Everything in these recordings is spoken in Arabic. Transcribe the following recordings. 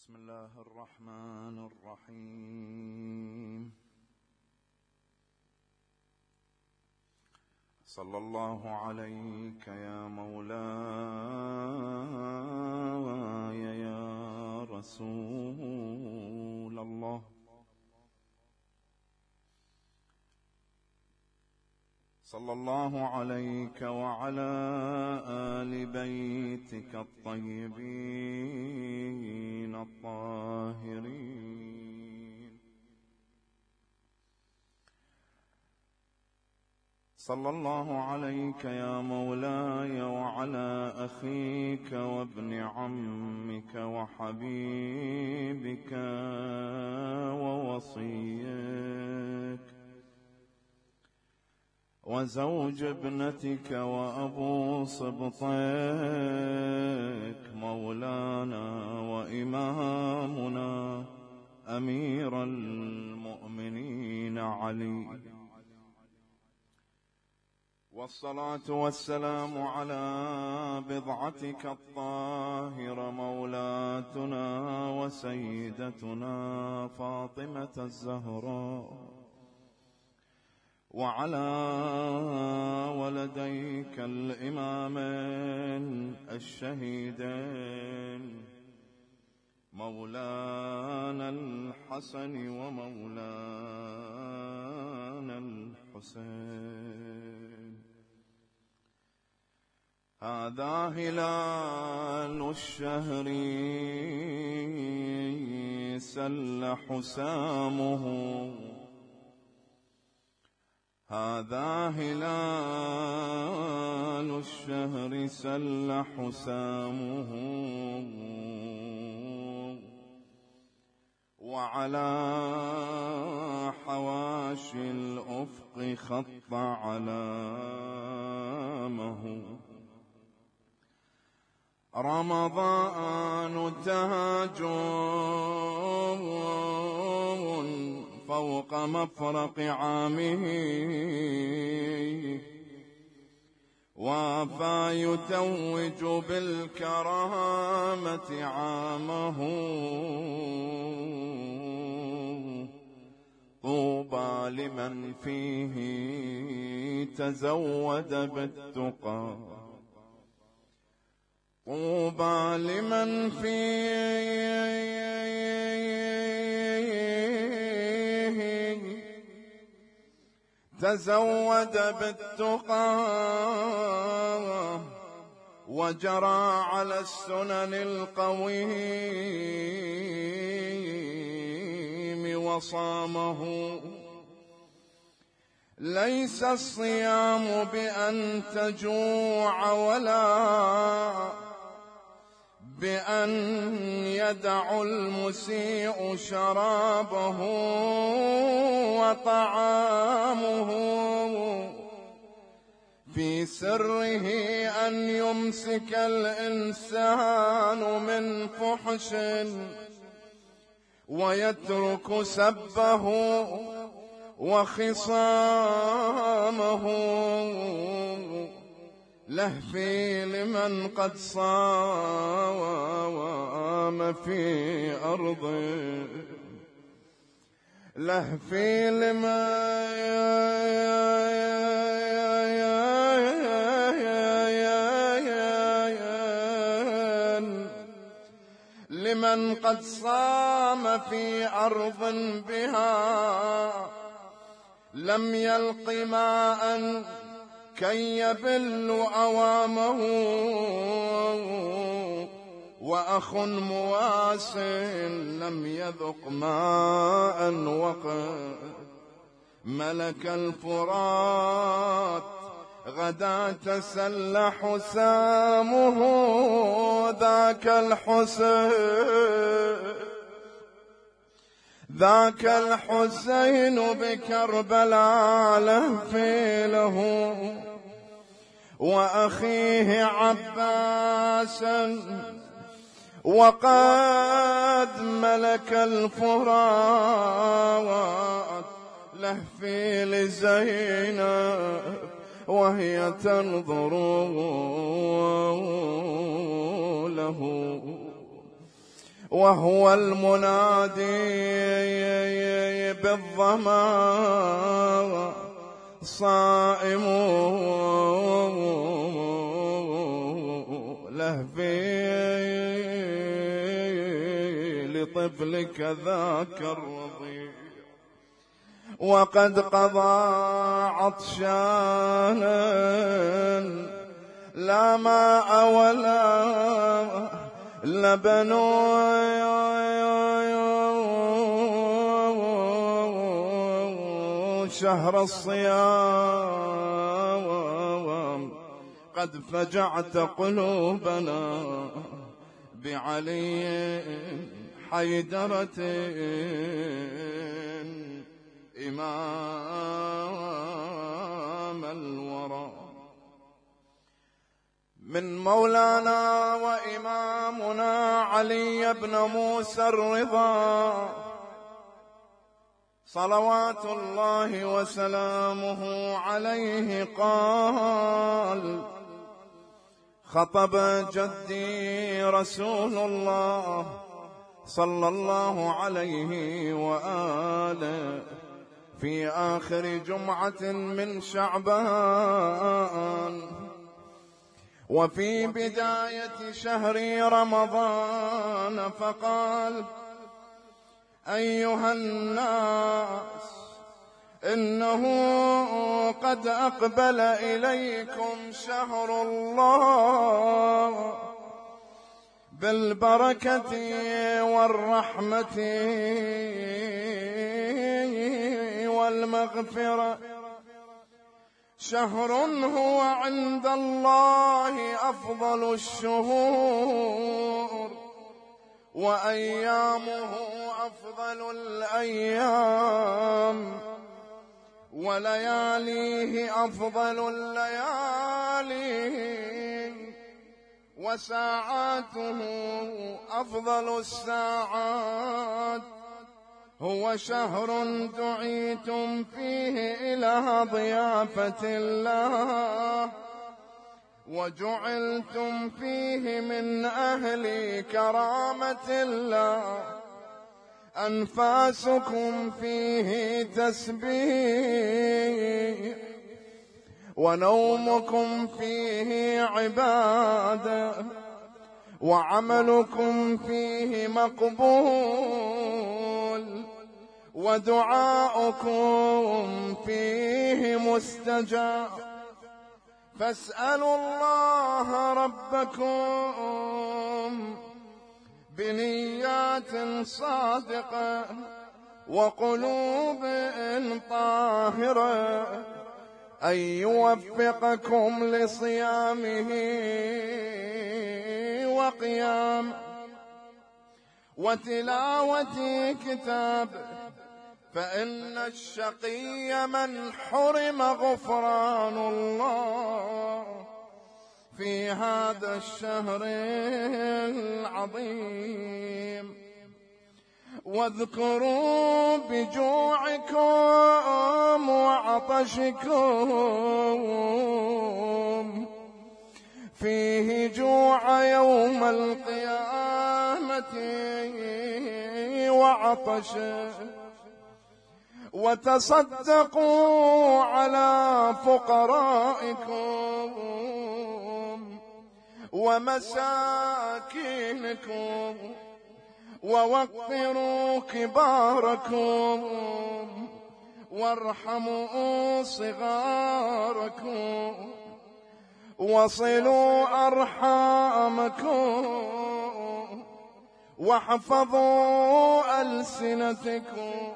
بسم الله الرحمن الرحيم. صلى الله عليك يا مولاي يا رسول الله. صلى الله عليك وعلى آل بيتك الطيبين الطاهرين. صلى الله عليك يا مولاي وعلى أخيك وابن عمك وحبيبك ووصيك وزوج ابنتك وأبو صبطك مولانا وإمامنا أمير المؤمنين علي، والصلاة والسلام على بضعتك الطاهرة مولاتنا وسيدتنا فاطمة الزهراء، وعلى ولديك الإمامين الشهيدين مولانا الحسن ومولانا الحسين. هذا هلال الشهر سل حسامه، هذا هلال الشهر سل حسامه، وعلى حواشي الأفق خط علامه. رمضان تاج فوق مفرق عامه، وافى يتوج بالكرامة عامه. طوبى لمن فيه تزود بالتقى، طوبى لمن فيه تزود بالتقى وجرى على السنن القويم وصامه. ليس الصيام بأن تجوع ولا بأن يدع المسيء شرابه وطعامه، في سره أن يمسك الإنسان من فحش ويترك سبه وخصامه. لهفي لمن قد صام في أرضه، لهفي لمن قد صام في أرض بها لم يلق ماء كي يبل أوامه. وأخ مواس لم يذق ماء وقد ملك الفرات غدا تسل حسامه. ذاك الحسين بكربلاء لهفي له، وأخيه عباسا وقد ملك الفرات. لهفي لزينب وهي تنظر له، وهو المنادي بالظما صائم لهفي لطفلك ذاك الرضيع، وقد قضى عطشانا لا ماء ولا لبن شهر الصيام قد فجعت قلوبنا بعلي حيدرة إمام الورى. من مولانا وإمامنا علي بن موسى الرضا صلوات الله وسلامه عليه قال: خطب جدي رسول الله صلى الله عليه وآله في آخر جمعة من شعبان وفي بداية شهر رمضان، فقال: أيها الناس، إنه قد أقبل إليكم شهر الله بالبركة والرحمة والمغفرة، شهر هو عند الله أفضل الشهور، وأيامه أفضل الأيام، ولياليه أفضل الليالي، وساعاته أفضل الساعات. هو شهر دعيتم فيه إلى ضيافة الله، وجعلتم فيه من أهل كرامة الله، أنفاسكم فيه تسبيح، ونومكم فيه عبادة، وعملكم فيه مقبول، ودعاؤكم فيه مستجاب. فاسألوا الله ربكم بنيات صادقة وقلوب طاهرة أن يوفقكم لصيامه وقيامه وتلاوة كتابه، فإن الشقي من حرم غفران الله في هذا الشهر العظيم. واذكروا بجوعكم وعطشكم فيه جوع يوم القيامة وعطشه، وتصدقوا على فقرائكم ومساكينكم، ووقروا كباركم، وارحموا صغاركم، وصلوا أرحامكم، واحفظوا ألسنتكم،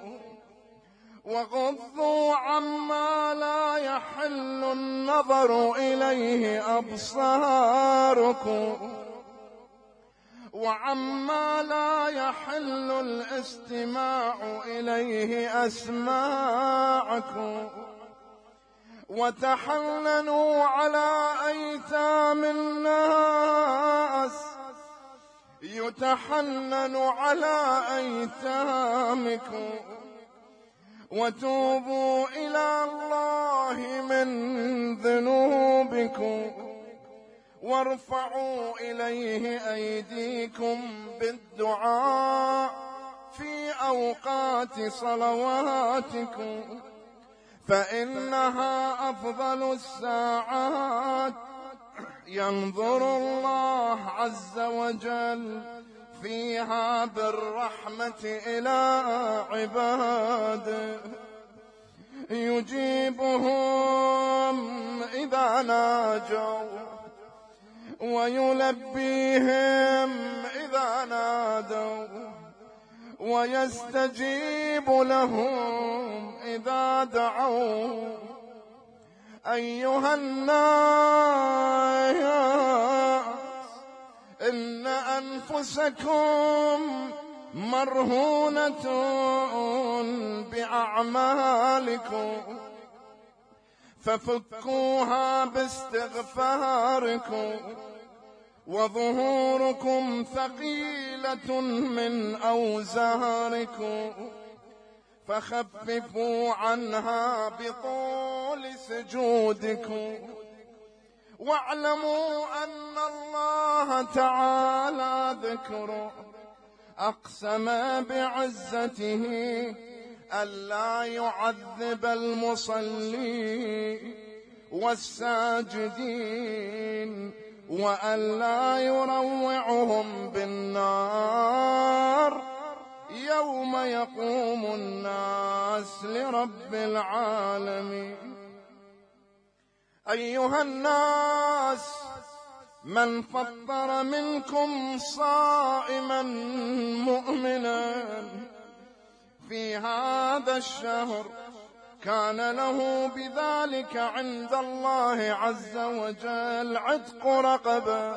وغضوا عما لا يحل النظر إليه أبصاركم، وعما لا يحل الاستماع إليه أسماعكم، وتحننوا على أيتام الناس يتحنن على أيتامكم، وتوبوا إلى الله من ذنوبكم، وارفعوا إليه أيديكم بالدعاء في أوقات صلواتكم، فإنها أفضل الساعات ينظر الله عز وجل فيها بالرحمة إلى عباده، يجيبهم إذا ناجوا ويلبيهم إذا نادوا ويستجيب لهم إذا دعوا. أيها الناس إن أنفسكم مرهونة بأعمالكم، ففكوها باستغفاركم، وظهوركم ثقيلة من أوزاركم، فخففوا عنها بطول سجودكم. واعلموا أن الله تعالى ذكره أقسم بعزته ألا يعذب المصلين والساجدين، وألا يروعهم بالنار يوم يقوم الناس لرب العالمين. أيها الناس من فطر منكم صائما مؤمنا في هذا الشهر كان له بذلك عند الله عز وجل عتق رقبة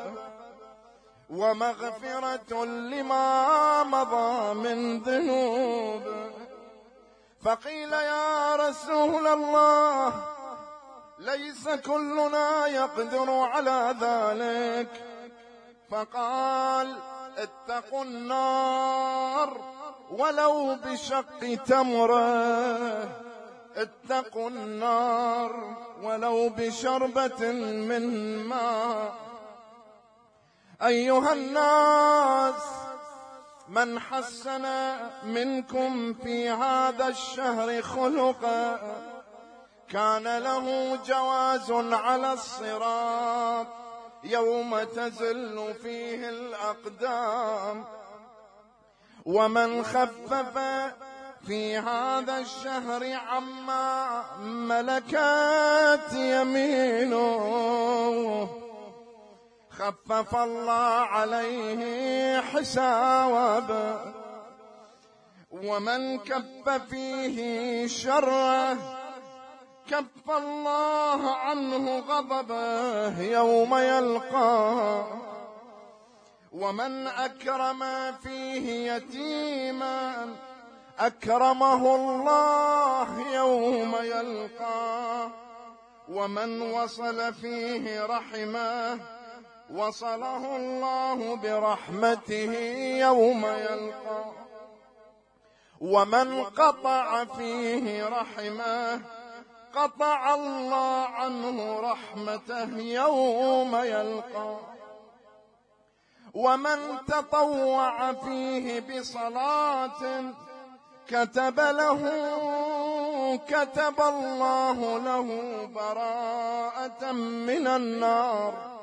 ومغفرة لما مضى من ذنوب. فقيل يا رسول الله ليس كلنا يقدر على ذلك، فقال اتقوا النار ولو بشق تمرة، اتقوا النار ولو بشربة من ماء. أيها الناس من حسن منكم في هذا الشهر خلقا كان له جواز على الصراط يوم تزل فيه الأقدام. ومن خفف في هذا الشهر عما ملكت يمينه خفف الله عليه حسابه. ومن كف فيه شره كف الله عنه غضبه يوم يلقاه. ومن أكرم فيه يتيما أكرمه الله يوم يلقاه. ومن وصل فيه رحمه وصله الله برحمته يوم يلقاه. ومن قطع فيه رحمه قطع الله عنه رحمته يوم يلقاه. ومن تطوع فيه بصلاة كتب الله له براءة من النار.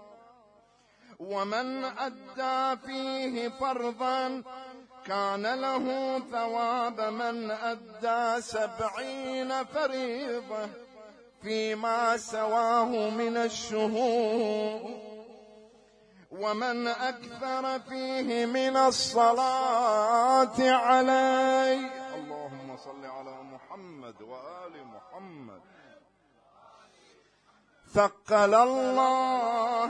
ومن أدى فيه فرضا كان له ثواب من أدى 70 فريضة فيما سواه من الشهور. ومن أكثر فيه من الصلاة عليه اللهم صل على محمد وآل محمد ثقل الله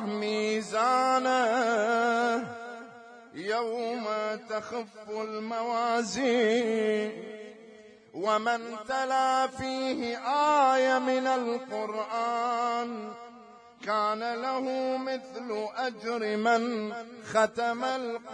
ميزانه يوم تخف الموازين. ومن تلا فيه آية من القرآن كان له مثل أجر من ختم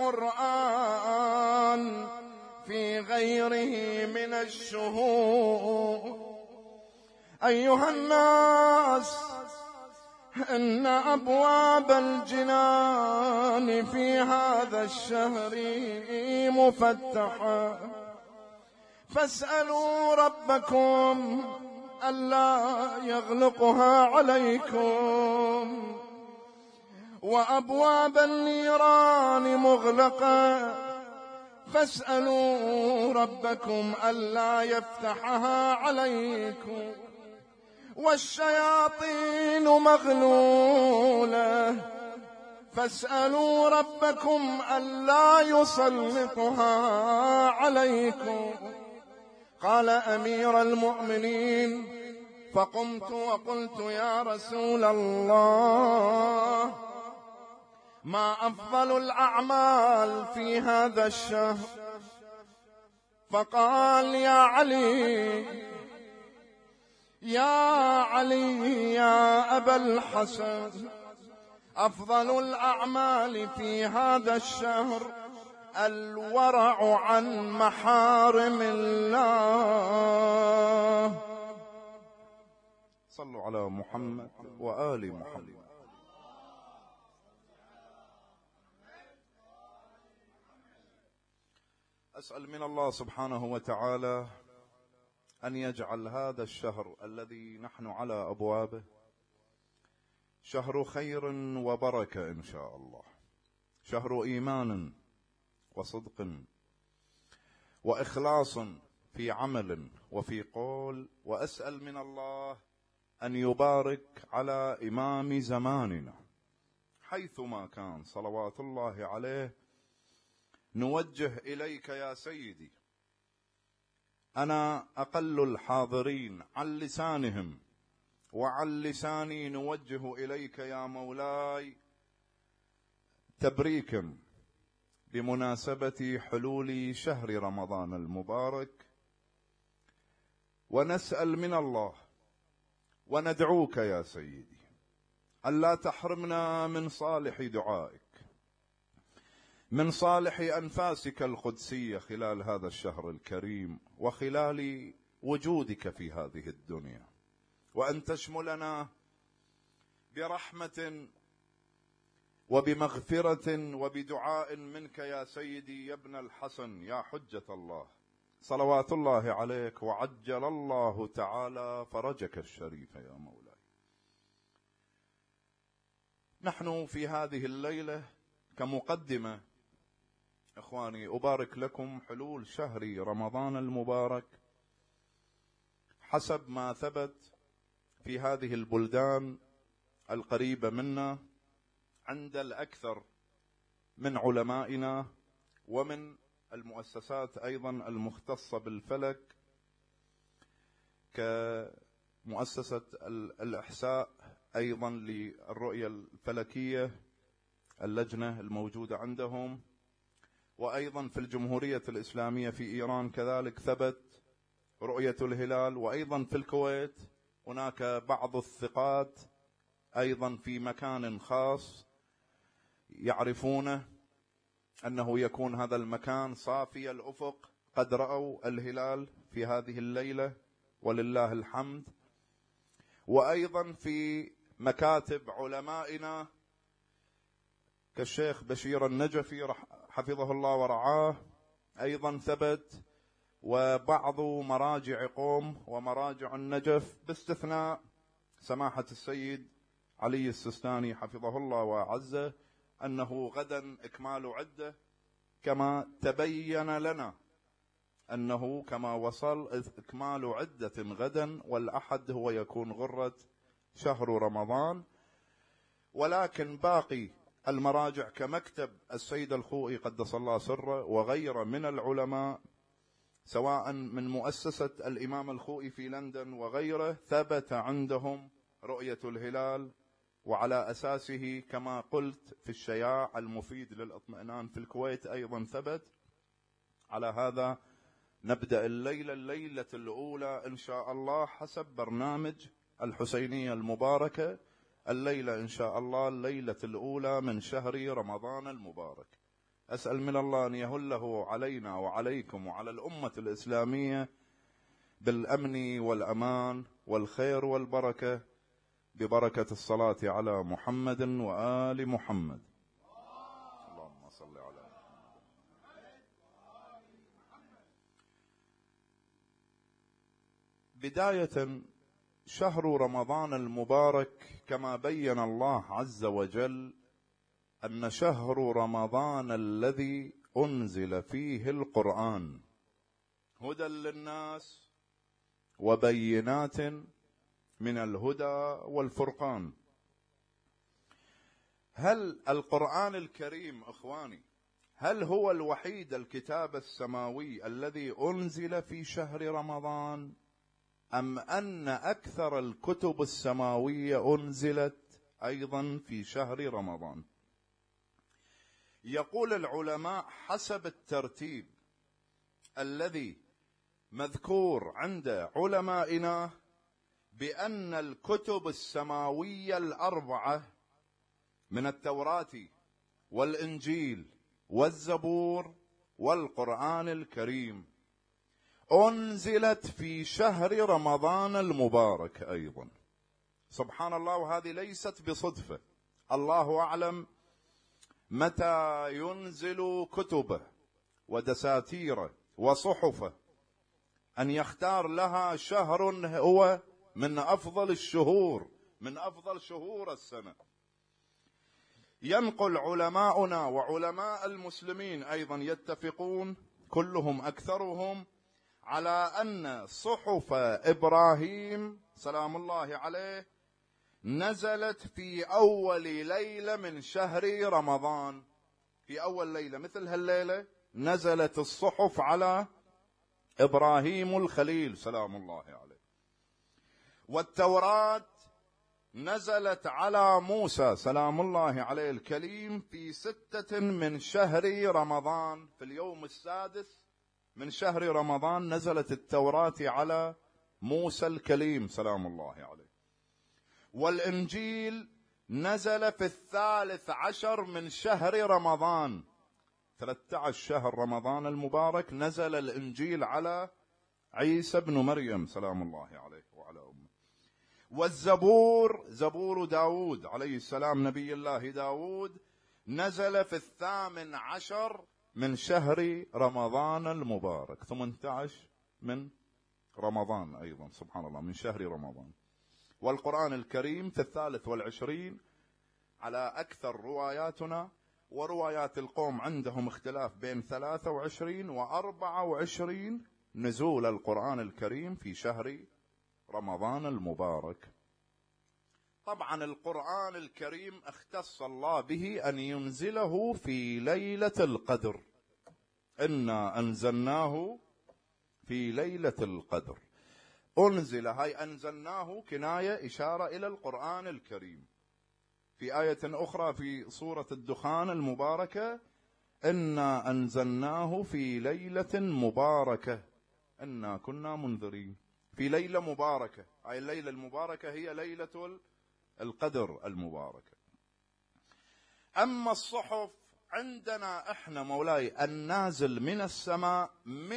القرآن في غيره من الشهور. أيها الناس إن أبواب الجنان في هذا الشهر مفتحة، فاسألوا ربكم ألا يغلقها عليكم. وأبواب النيران مغلقة، فاسألوا ربكم ألا يفتحها عليكم. والشياطين مغلولة، فاسألوا ربكم ألا يسلطها عليكم. قال أمير المؤمنين: فقمت وقلت: يا رسول الله، ما أفضل الأعمال في هذا الشهر؟ فقال: يا علي يا أبا الحسن، أفضل الأعمال في هذا الشهر الورع عن محارم الله. صلوا على محمد وآل محمد. أسأل من الله سبحانه وتعالى أن يجعل هذا الشهر الذي نحن على أبوابه شهر خير وبركة إن شاء الله، شهر إيمان وصدق وإخلاص في عمل وفي قول. وأسأل من الله أن يبارك على إمام زماننا حيثما كان صلوات الله عليه. نوجه إليك يا سيدي، أنا أقل الحاضرين عن لسانهم وعن لساني، نوجه إليك يا مولاي تبريكا بمناسبة حلول شهر رمضان المبارك، ونسأل من الله وندعوك يا سيدي ألا تحرمنا من صالح دعائك، من صالح أنفاسك القدسية خلال هذا الشهر الكريم وخلال وجودك في هذه الدنيا، وأن تشملنا برحمة وبمغفرة وبدعاء منك يا سيدي يا ابن الحسن يا حجة الله، صلوات الله عليك، وعجل الله تعالى فرجك الشريف يا مولاي. نحن في هذه الليلة كمقدمة إخواني أبارك لكم حلول شهر رمضان المبارك حسب ما ثبت في هذه البلدان القريبة منا عند الأكثر من علمائنا ومن المؤسسات أيضا المختصة بالفلك كمؤسسة الإحساء أيضا للرؤية الفلكية، اللجنة الموجودة عندهم، وأيضا في الجمهورية الإسلامية في إيران كذلك ثبت رؤية الهلال، وأيضا في الكويت هناك بعض الثقات أيضا في مكان خاص يعرفونه أنه يكون هذا المكان صافي الأفق قد رأوا الهلال في هذه الليلة ولله الحمد. وأيضا في مكاتب علمائنا كالشيخ بشير النجفي حفظه الله ورعاه أيضا ثبت، وبعض مراجع قوم ومراجع النجف باستثناء سماحة السيد علي السستاني حفظه الله وأعزه أنه غدا إكمال عدة، كما تبين لنا أنه كما وصل إكمال عدة غدا، والأحد هو يكون غرة شهر رمضان. ولكن باقي المراجع كمكتب السيد الخوئي قدس الله سره وغيره من العلماء سواء من مؤسسة الإمام الخوئي في لندن وغيره ثبت عندهم رؤية الهلال، وعلى أساسه كما قلت في الشياع المفيد للإطمئنان في الكويت أيضا ثبت. على هذا نبدأ الليلة الأولى إن شاء الله حسب برنامج الحسينية المباركة، الليلة إن شاء الله الليلة الأولى من شهر رمضان المبارك. أسأل من الله أن يهله علينا وعليكم وعلى الأمة الإسلامية بالأمن والأمان والخير والبركة ببركة الصلاة على محمد وآل محمد. اللهم صل على محمد. بداية، شهر رمضان المبارك كما بين الله عز وجل أن شهر رمضان الذي أنزل فيه القرآن هدى للناس وبينات من الهدى والفرقان. هل القرآن الكريم إخواني هل هو الوحيد الكتاب السماوي الذي أنزل في شهر رمضان، أم أن أكثر الكتب السماوية أنزلت أيضا في شهر رمضان؟ يقول العلماء حسب الترتيب الذي مذكور عند علمائنا بأن الكتب السماوية الأربعة من التوراة والإنجيل والزبور والقرآن الكريم أنزلت في شهر رمضان المبارك أيضا. سبحان الله، وهذه ليست بصدفة. الله أعلم متى ينزل كتبه ودساتيره وصحفه أن يختار لها شهر هو من أفضل الشهور، من أفضل شهور السنة. ينقل علماؤنا وعلماء المسلمين أيضا يتفقون كلهم أكثرهم على أن صحف إبراهيم سلام الله عليه نزلت في أول ليلة من شهر رمضان. في أول ليلة مثل هالليلة نزلت الصحف على إبراهيم الخليل سلام الله عليه. والتوراة نزلت على موسى سلام الله عليه الكليم في 6 من شهر رمضان. في اليوم السادس من شهر رمضان نزلت التوراة على موسى الكليم سلام الله عليه. والإنجيل نزل في 13 من شهر رمضان، 13 شهر رمضان المبارك نزل الإنجيل على عيسى بن مريم سلام الله عليه وعلى أمه. والزبور زبور داود عليه السلام نبي الله داود نزل في 18 من شهر رمضان المبارك، 18 من رمضان أيضا سبحان الله من شهر رمضان. والقرآن الكريم في 23 على أكثر رواياتنا، وروايات القوم عندهم اختلاف بين 23 و24 نزول القرآن الكريم في شهر رمضان المبارك. طبعا القرآن الكريم اختص الله به أن ينزله في ليلة القدر. إنا أنزلناه في ليلة القدر. أنزل، هاي أنزلناه كناية إشارة إلى القرآن الكريم. في آية أخرى في سورة الدخان المباركة إنا أنزلناه في ليلة مباركة إنا كنا منذرين. في ليلة مباركة، هاي الليلة المباركة هي ليلة القدر المباركة. أما الصحف عندنا إحنا مولاي النازل من السماء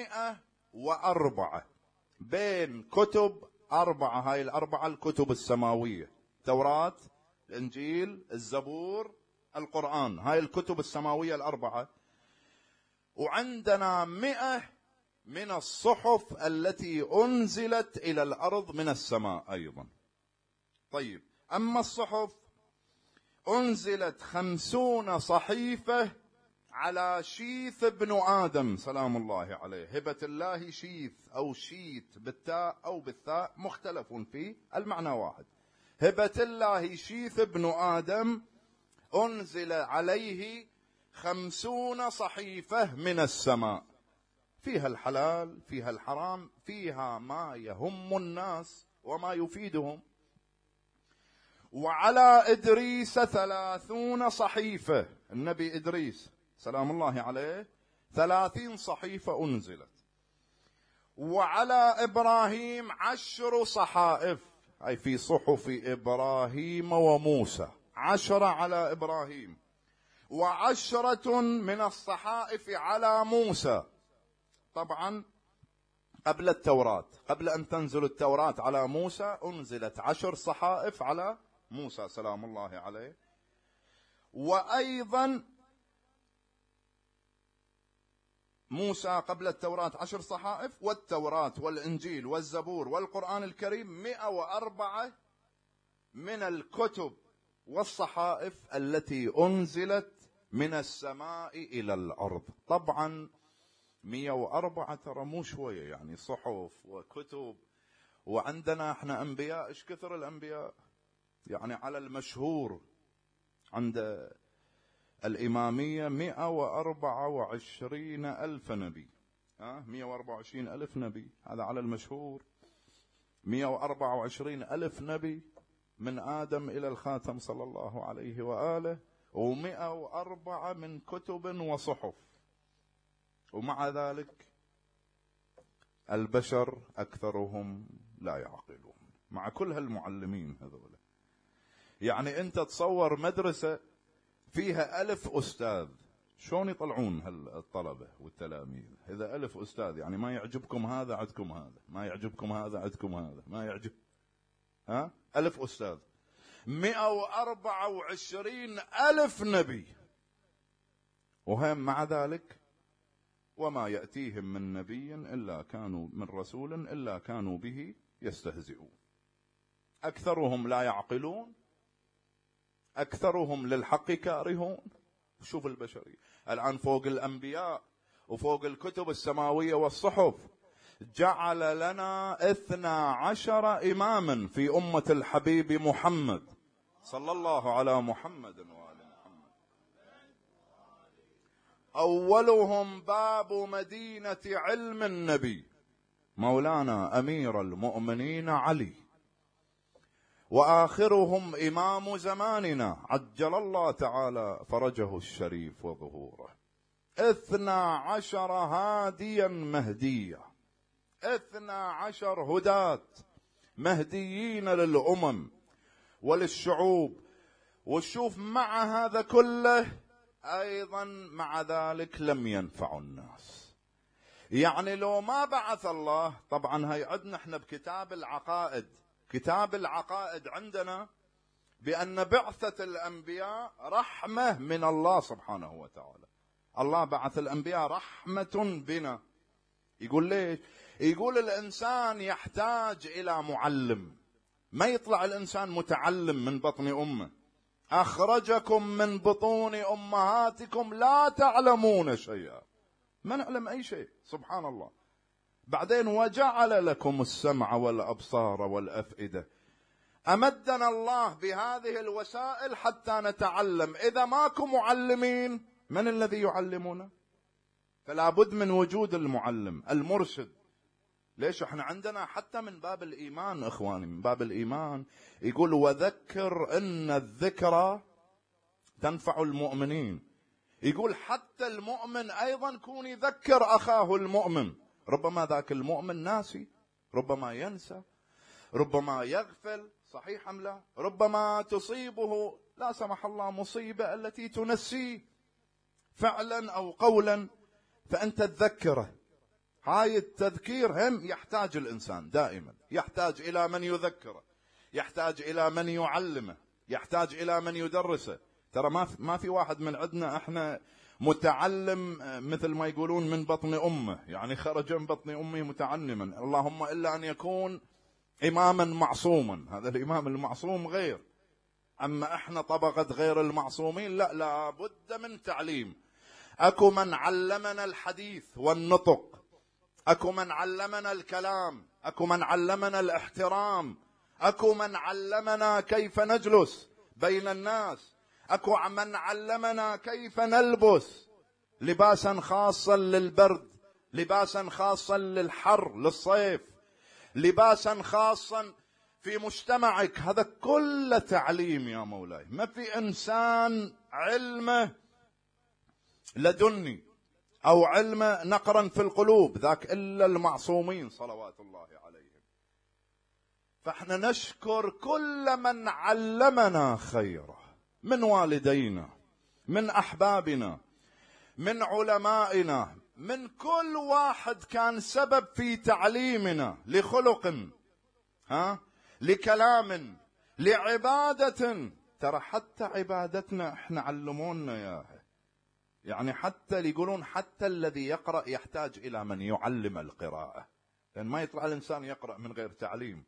104 بين كتب 4. هاي 4 الكتب السماوية، توراة الإنجيل الزبور القرآن، هاي الكتب السماوية 4. وعندنا 100 من الصحف التي أنزلت إلى الأرض من السماء أيضا. طيب، أما الصحف أنزلت 50 صحيفة على شيث بن آدم سلام الله عليه. هبة الله شيث أو شيث بالتاء أو بالثاء مختلف فيه، المعنى واحد. هبة الله شيث بن آدم أنزل عليه 50 صحيفة من السماء، فيها الحلال فيها الحرام، فيها ما يهم الناس وما يفيدهم. وعلى إدريس 30 صحيفة، النبي إدريس سلام الله عليه 30 صحيفة أنزلت. وعلى إبراهيم 10 صحائف، أي في صحف إبراهيم وموسى 10 على إبراهيم، و10 من الصحائف على موسى. طبعا قبل التوراة، قبل أن تنزل التوراة على موسى أنزلت 10 صحائف على موسى سلام الله عليه. وأيضا موسى قبل التوراة 10 صحائف، والتوراة والإنجيل والزبور والقرآن الكريم 104 من الكتب والصحائف التي أنزلت من السماء إلى الأرض. طبعا 104 ترى مو شوية، يعني صحف وكتب. وعندنا احنا أنبياء، ايش كثر الأنبياء، يعني على المشهور عند الإمامية 124 ألف نبي. 124 ألف نبي، هذا على المشهور. 124 ألف نبي من آدم إلى الخاتم صلى الله عليه وآله، و104 من كتب وصحف. ومع ذلك البشر أكثرهم لا يعقلون، مع كل هالمعلمين هذول. يعني أنت تصور مدرسة فيها 1000 أستاذ، شلون يطلعون هالطلبة والتلاميذ؟ إذا 1000 أستاذ يعني ما يعجبكم هذا عندكم هذا، ما يعجبكم هذا عندكم هذا، ما يعجب 1000 أستاذ، 124 ألف نبي. وهم مع ذلك وما يأتيهم من نبي إلا كانوا من رسول إلا كانوا به يستهزئون. أكثرهم لا يعقلون، أكثرهم للحق كارهون. شوف البشرية الآن فوق الأنبياء وفوق الكتب السماوية والصحف، جعل لنا 12 إماما في أمة الحبيب محمد صلى الله على محمد وآل محمد. أولهم باب مدينة علم النبي مولانا أمير المؤمنين علي، وآخرهم إمام زماننا عجل الله تعالى فرجه الشريف وظهوره. 12 هاديا مهديا، 12 هداة مهديين للأمم وللشعوب. وشوف مع هذا كله أيضا مع ذلك لم ينفعوا الناس. يعني لو ما بعث الله، طبعا هي عندنا احنا بكتاب العقائد، كتاب العقائد عندنا بأن بعثة الأنبياء رحمة من الله سبحانه وتعالى. الله بعث الأنبياء رحمة بنا. يقول ليش؟ يقول الإنسان يحتاج إلى معلم، ما يطلع الإنسان متعلم من بطن أمه. أخرجكم من بطون أمهاتكم لا تعلمون شيئا، ما نعلم أي شيء سبحان الله. بعدين وجعل لكم السمع والأبصار والأفئدة. أمدنا الله بهذه الوسائل حتى نتعلم. إذا ماكو معلمين من الذي يعلمنا؟ فلا بد من وجود المعلم المرشد. ليش احنا عندنا حتى من باب الإيمان إخواني، من باب الإيمان يقول وذكر إن الذكرى تنفع المؤمنين. يقول حتى المؤمن أيضا كون يذكر أخاه المؤمن. ربما ذاك المؤمن ناسي، ربما ينسى، ربما يغفل، صحيح أم لا؟ ربما تصيبه لا سمح الله مصيبة التي تنسيه فعلا أو قولا، فأنت تذكره. هاي التذكير هم يحتاج الإنسان دائما، يحتاج إلى من يذكره، يحتاج إلى من يعلمه، يحتاج إلى من يدرسه. ترى ما في واحد من عندنا احنا متعلم مثل ما يقولون من بطن أمه، يعني خرج من بطن أمه متعلما، اللهم إلا أن يكون إماما معصوما. هذا الإمام المعصوم غير، أما احنا طبقة غير المعصومين لا بد من تعليم. أكو من علمنا الحديث والنطق، أكو من علمنا الكلام، أكو من علمنا الاحترام، أكو من علمنا كيف نجلس بين الناس، أكو من علمنا كيف نلبس لباسا خاصا للبرد، لباسا خاصا للحر للصيف، لباسا خاصا في مجتمعك. هذا كله تعليم يا مولاي. ما في إنسان علمه لدني أو علمه نقرا في القلوب ذاك إلا المعصومين صلوات الله عليهم. فاحنا نشكر كل من علمنا خيرا، من والدينا، من أحبابنا، من علمائنا، من كل واحد كان سبب في تعليمنا لخلق، لكلام، لعبادة. ترى حتى عبادتنا احنا علمونا اياها، يعني حتى يقولون حتى الذي يقرأ يحتاج إلى من يعلم القراءة، لأن ما يطلع الإنسان يقرأ من غير تعليم.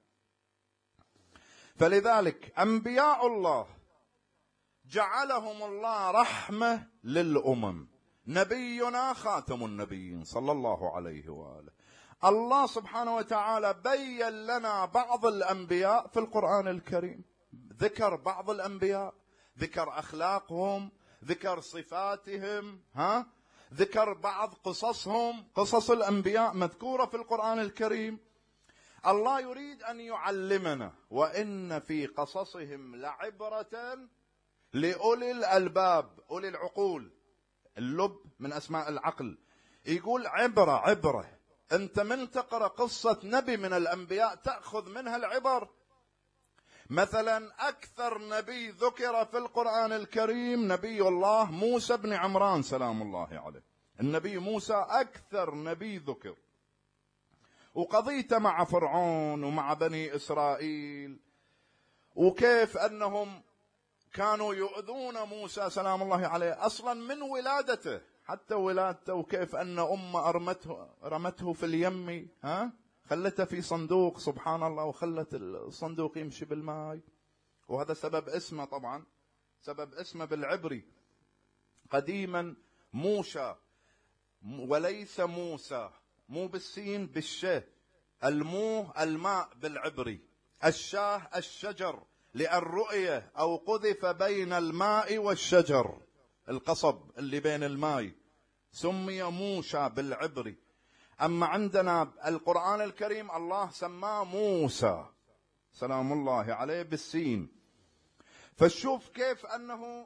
فلذلك أنبياء الله جعلهم الله رحمة للأمم. نبينا خاتم النبيين صلى الله عليه وآله. الله سبحانه وتعالى بين لنا بعض الأنبياء في القرآن الكريم، ذكر بعض الأنبياء، ذكر أخلاقهم، ذكر صفاتهم، ذكر بعض قصصهم. قصص الأنبياء مذكورة في القرآن الكريم. الله يريد أن يعلمنا: وإن في قصصهم لعبرة لأولي الألباب. أولي العقول، اللب من أسماء العقل. يقول عبرة. أنت من تقرأ قصة نبي من الأنبياء تأخذ منها العبر. مثلا أكثر نبي ذكر في القرآن الكريم نبي الله موسى بن عمران سلام الله عليه. النبي موسى أكثر نبي ذكر، وقضيته مع فرعون ومع بني إسرائيل، وكيف أنهم كانوا يؤذون موسى سلام الله عليه أصلا من ولادته، حتى ولادته، وكيف أن أمه رمته في اليم، خلته في صندوق سبحان الله، وخلت الصندوق يمشي بالماء. وهذا سبب اسمه، طبعا سبب اسمه بالعبري قديما موشى، وليس موسى، مو بالسين بالشاه. الموه الماء بالعبري، الشاه الشجر، لأن رؤية أو قذف بين الماء والشجر، القصب اللي بين الماء، سمي موشى بالعبري. أما عندنا القرآن الكريم الله سماه موسى سلام الله عليه بالسين. فشوف كيف أنه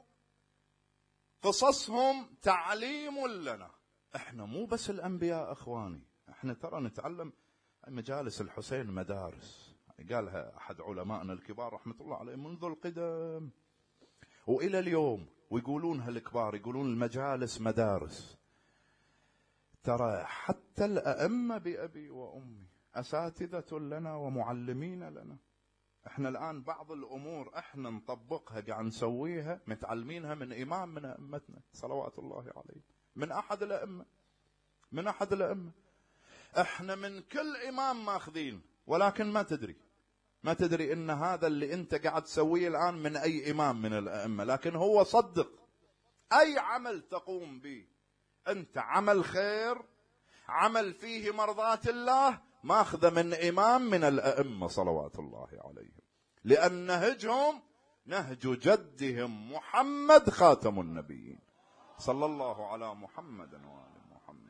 قصصهم تعليم لنا. احنا مو بس الأنبياء أخواني، احنا ترى نتعلم. مجالس الحسين مدارس، قالها أحد علمائنا الكبار رحمة الله عليه منذ القدم وإلى اليوم، ويقولونها الكبار، يقولون المجالس مدارس. ترى حتى الأئمة بأبي وأمي أساتذة لنا ومعلمين لنا. احنا الآن بعض الأمور احنا نطبقها، قاعد نسويها، متعلمينها من إمام من أئمتنا صلوات الله عليه، من أحد الأئمة. احنا من كل إمام ماخذين، ولكن ما تدري ان هذا اللي انت قاعد تسويه الآن من أي إمام من الأئمة. لكن هو صدق أي عمل تقوم به أنت عمل خير، عمل فيه مرضاة الله، ماخذ من إمام من الأئمة صلوات الله عليهم، لأن نهجهم نهج جدهم محمد خاتم النبيين صلى الله على محمد وآل محمد.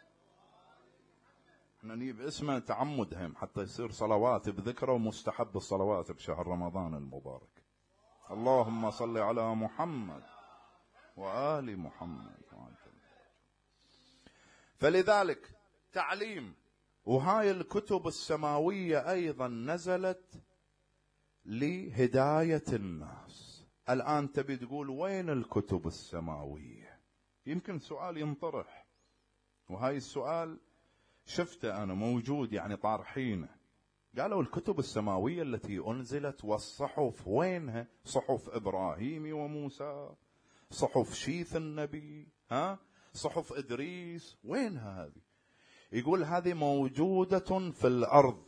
احنا نجيب اسمه تعمدهم حتى يصير صلوات بذكره، ومستحب الصلوات بشهر رمضان المبارك. اللهم صل على محمد وآل محمد. فلذلك تعليم. وهاي الكتب السماوية أيضا نزلت لهداية الناس. الآن تبي تقول وين الكتب السماوية؟ يمكن سؤال ينطرح، وهاي السؤال شفته أنا موجود، يعني طارحينه. قالوا الكتب السماوية التي أنزلت والصحف وينها؟ صحف إبراهيم وموسى، صحف شيث النبي، صحف إدريس، وينها هذه؟ يقول هذه موجودة في الأرض.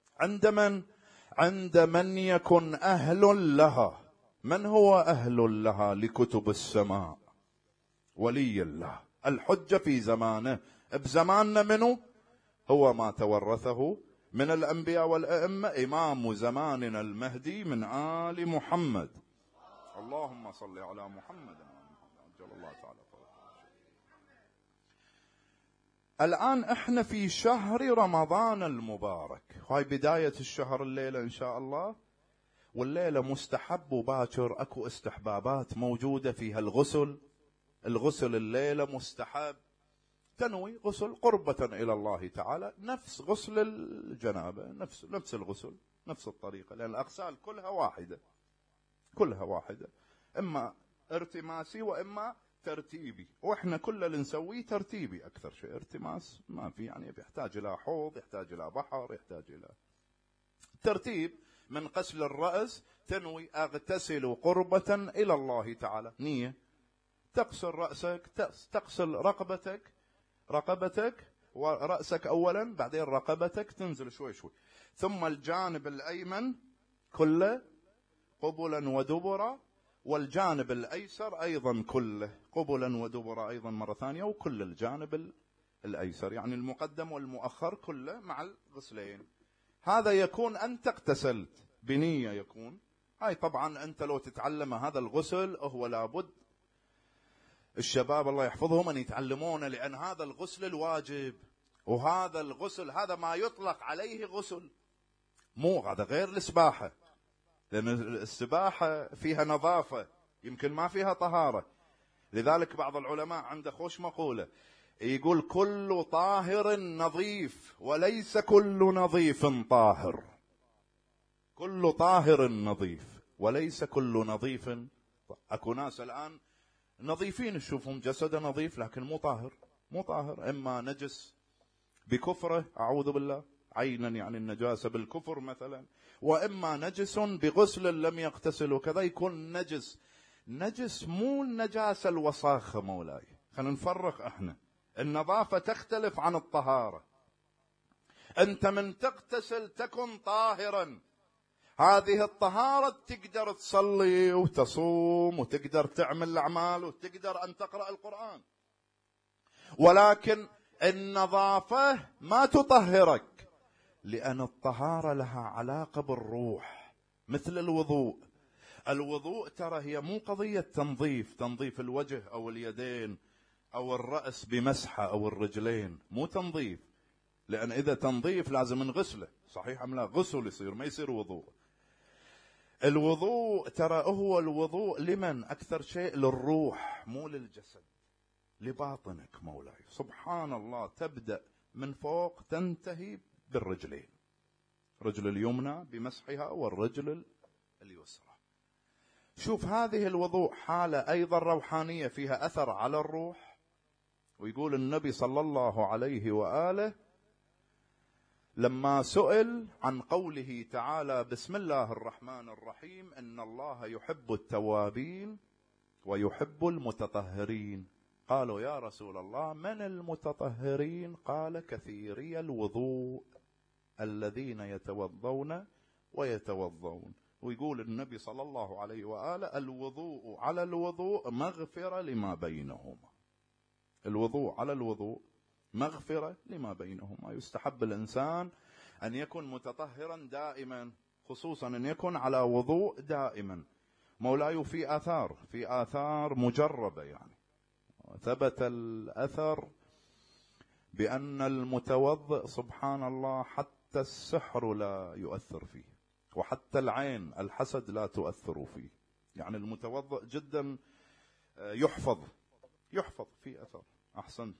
عند من يكن أهل لها. من هو أهل لها لكتب السماء؟ ولي الله، الحجة في زمانه. بزماننا منه هو ما تورثه من الأنبياء والأئمة إمام زماننا المهدي من آل محمد. اللهم صل على محمد عجل الله تعالى. الآن احنا في شهر رمضان المبارك، وهي بداية الشهر الليلة إن شاء الله. والليلة مستحب وباكر، أكو استحبابات موجودة فيها الغسل الليلة مستحب، تنوي غسل قربة إلى الله تعالى، نفس غسل الجنابة، نفس الغسل، نفس الطريقة، لأن الأغسال كلها واحدة، إما ارتماسي وإما ترتيبي. واحنا كل اللي نسويه ترتيبي اكثر شيء، ارتماس ما في، يعني يحتاج الى حوض، يحتاج الى بحر، يحتاج الى ترتيب. من غسل الرأس تنوي أغتسل قربة إلى الله تعالى، نية. تغسل رأسك، تغسل رقبتك ورأسك أولا، بعدين رقبتك، تنزل شوي شوي، ثم الجانب الأيمن كله قبلا ودبرا، والجانب الأيسر أيضا كله قبلا ودبرا أيضا مرة ثانية، وكل الجانب الأيسر، يعني المقدم والمؤخر كله مع الغسلين. هذا يكون أنت اغتسلت بنية يكون. هاي طبعا أنت لو تتعلم هذا الغسل هو لابد الشباب الله يحفظهم أن يتعلمونه، لأن هذا الغسل الواجب، وهذا الغسل هذا ما يطلق عليه غسل، مو هذا غير السباحة، لأن السباحة فيها نظافة يمكن ما فيها طهارة. لذلك بعض العلماء عنده خوش مقولة يقول كل طاهر نظيف وليس كل نظيف طاهر. كل طاهر نظيف وليس كل نظيف. أكو ناس الآن نظيفين نشوفهم جسده نظيف لكن مو طاهر، إما نجس بكفره أعوذ بالله عينا، يعني النجاسة بالكفر مثلا، وإما نجس بغسل لم يغتسل، وكذا يكون نجس مو النجاسة الوساخة مولاي. خلينا نفرق احنا، النظافة تختلف عن الطهارة. انت من تغتسل تكن طاهرا، هذه الطهارة تقدر تصلي وتصوم وتقدر تعمل الأعمال وتقدر أن تقرأ القرآن، ولكن النظافة ما تطهرك، لأن الطهارة لها علاقة بالروح، مثل الوضوء ترى هي مو قضية تنظيف الوجه أو اليدين أو الرأس بمسحة أو الرجلين، مو تنظيف، لأن إذا تنظيف لازم نغسله، صحيح أم لا؟ غسل يصير، ما يصير وضوء. الوضوء ترى هو الوضوء لمن؟ أكثر شيء للروح مو للجسد، لباطنك مولاي. سبحان الله، تبدأ من فوق تنتهي بالرجلين، رجل اليمنى بمسحها والرجل اليسرى. شوف هذه الوضوء حالة أيضا روحانية فيها أثر على الروح. ويقول النبي صلى الله عليه وآله لما سئل عن قوله تعالى بسم الله الرحمن الرحيم إن الله يحب التوابين ويحب المتطهرين، قالوا يا رسول الله من المتطهرين؟ قال كثيري الوضوء الذين يتوضون ويتوضون. ويقول النبي صلى الله عليه وآله الوضوء على الوضوء مغفرة لما بينهما. الوضوء على الوضوء مغفرة لما بينهما. يستحب الإنسان أن يكون متطهرا دائما، خصوصا أن يكون على وضوء دائما. مولاي في آثار مجربة، يعني ثبت الأثر بأن المتوضئ سبحان الله حتى السحر لا يؤثر فيه، وحتى العين الحسد لا تؤثر فيه. يعني المتوضئ جدا يحفظ في أثر. أحسنت،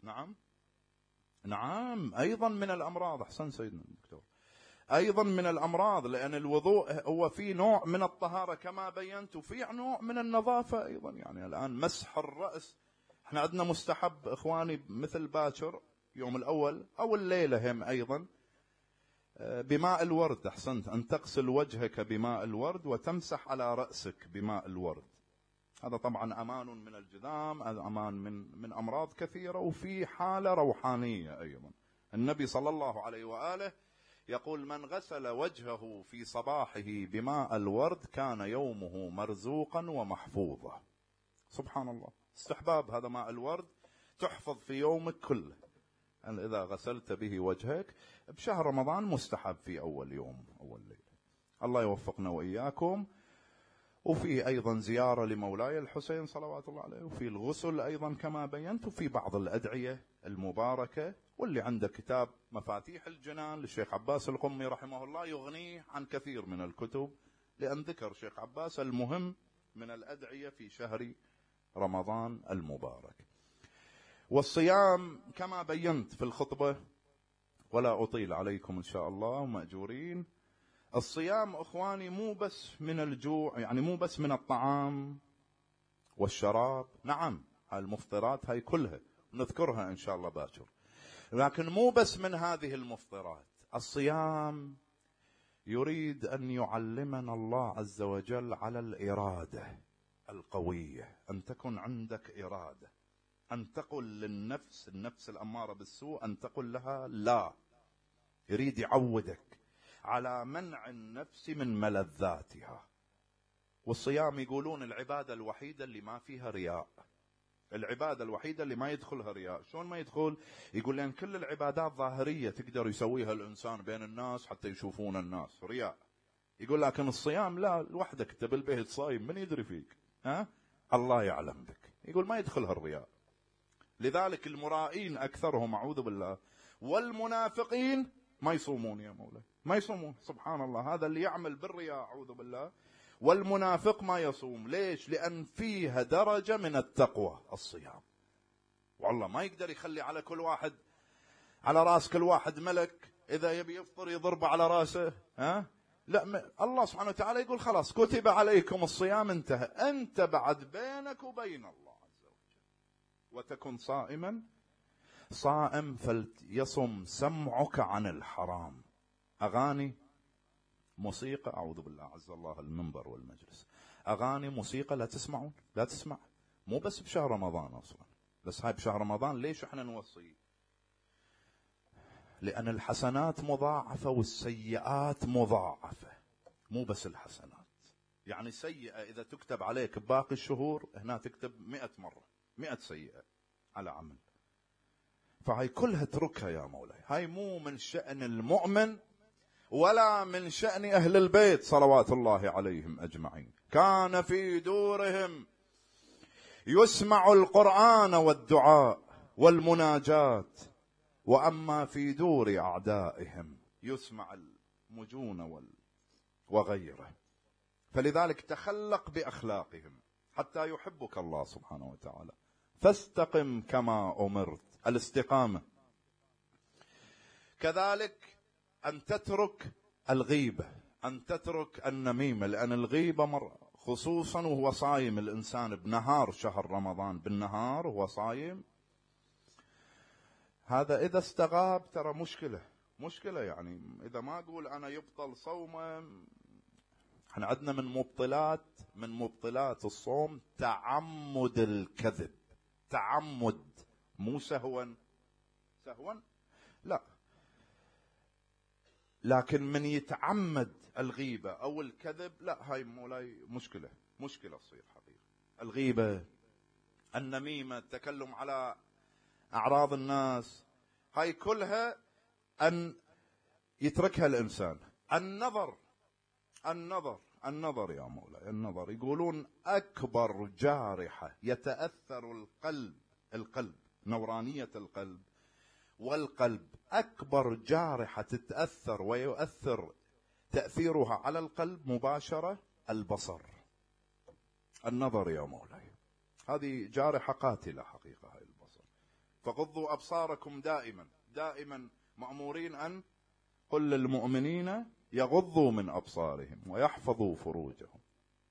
نعم أيضا من الأمراض. أحسن سيدنا الدكتور، أيضا من الأمراض، لأن الوضوء هو في نوع من الطهارة كما بينت، وفي نوع من النظافة أيضا. يعني الآن مسح الرأس، احنا عندنا مستحب إخواني مثل باكر يوم الأول أو الليلة هم أيضا بماء الورد. أحسنت، أن تغسل وجهك بماء الورد وتمسح على رأسك بماء الورد. هذا طبعا أمان من الجذام، أمان من أمراض كثيرة، وفي حالة روحانية أيضا. النبي صلى الله عليه وآله يقول من غسل وجهه في صباحه بماء الورد كان يومه مرزوقا ومحفوظا. سبحان الله، استحباب هذا ماء الورد، تحفظ في يومك كله. أن إذا غسلت به وجهك بشهر رمضان مستحب في أول يوم أول ليلة. الله يوفقنا وإياكم. وفي أيضا زيارة لمولاي الحسين صلوات الله عليه، وفي الغسل أيضا كما بينت، وفي بعض الأدعية المباركة. واللي عنده كتاب مفاتيح الجنان للشيخ عباس القمي رحمه الله يغنيه عن كثير من الكتب، لأن ذكر شيخ عباس المهم من الأدعية في شهر رمضان المبارك. والصيام كما بينت في الخطبة، ولا أطيل عليكم إن شاء الله ومأجورين. الصيام أخواني مو بس من الجوع، يعني مو بس من الطعام والشراب، نعم المفطرات هاي كلها نذكرها إن شاء الله باكر، لكن مو بس من هذه المفطرات. الصيام يريد أن يعلمنا الله عز وجل على الإرادة القوية، أن تكن عندك إرادة، أن تقل للنفس، النفس الأمارة بالسوء، أن تقل لها لا. يريد يعودك على منع النفس من ملذاتها. والصيام يقولون العبادة الوحيدة اللي ما فيها رياء، العبادة الوحيدة اللي ما يدخلها رياء. شلون ما يدخل؟ يقول لأن كل العبادات ظاهرية تقدر يسويها الإنسان بين الناس حتى يشوفون الناس، رياء. يقول لكن الصيام لا، لوحدك انت بالبيت صايم، من يدري فيك؟ الله يعلم بك. يقول ما يدخلها الرياء. لذلك المرائين أكثرهم أعوذ بالله، والمنافقين ما يصومون يا مولاي، ما يصومون. سبحان الله، هذا اللي يعمل بالرياء أعوذ بالله. والمنافق ما يصوم. ليش؟ لأن فيها درجة من التقوى الصيام. والله ما يقدر يخلي على كل واحد، على راس كل واحد ملك إذا يبي يفطر يضرب على راسه. لا، الله سبحانه وتعالى يقول خلاص كتب عليكم الصيام، انتهى. أنت بعد بينك وبين الله عز وجل. وتكن صائما، صائم فليصم سمعك عن الحرام. أغاني، موسيقى، أعوذ بالله عز الله المنبر والمجلس، أغاني، موسيقى لا تسمعون، لا تسمع. مو بس بشهر رمضان أصلا، بس هاي بشهر رمضان. ليش احنا نوصي؟ لأن الحسنات مضاعفة والسيئات مضاعفة، مو بس الحسنات. يعني سيئة إذا تكتب عليك باقي الشهور، هنا تكتب 100 مرة، 100 سيئة على عمل. فهاي كلها اتركها يا مولاي. هاي مو من شأن المؤمن ولا من شأن أهل البيت صلوات الله عليهم أجمعين. كان في دورهم يسمع القرآن والدعاء والمناجات، وأما في دور أعدائهم يسمع المجون وغيره. فلذلك تخلق بأخلاقهم حتى يحبك الله سبحانه وتعالى. فاستقم كما أمرت، الاستقامة. كذلك أن تترك الغيبة، أن تترك النميمة، لأن الغيبة خصوصا وهو صايم الإنسان بنهار شهر رمضان، بالنهار وهو صايم، هذا إذا استغاب ترى مشكلة. يعني إذا ما أقول أنا يبطل صومه. احنا عندنا من مبطلات الصوم تعمد الكذب. تعمد، مو سهوا لا، لكن من يتعمد الغيبة أو الكذب، لا، هاي مولاي مشكلة تصير حقيقة. الغيبة، النميمة، التكلم على أعراض الناس، هاي كلها أن يتركها الإنسان. النظر يا مولاي، النظر. يقولون أكبر جارحة يتأثر القلب، نورانية القلب والقلب، أكبر جارحة تتأثر ويؤثر تأثيرها على القلب مباشرة البصر، النظر يا مولاي. هذه جارحة قاتلة حقيقة هاي البصر. فغضوا أبصاركم دائما مأمورين أن قل للمؤمنين يغضوا من أبصارهم ويحفظوا فروجهم.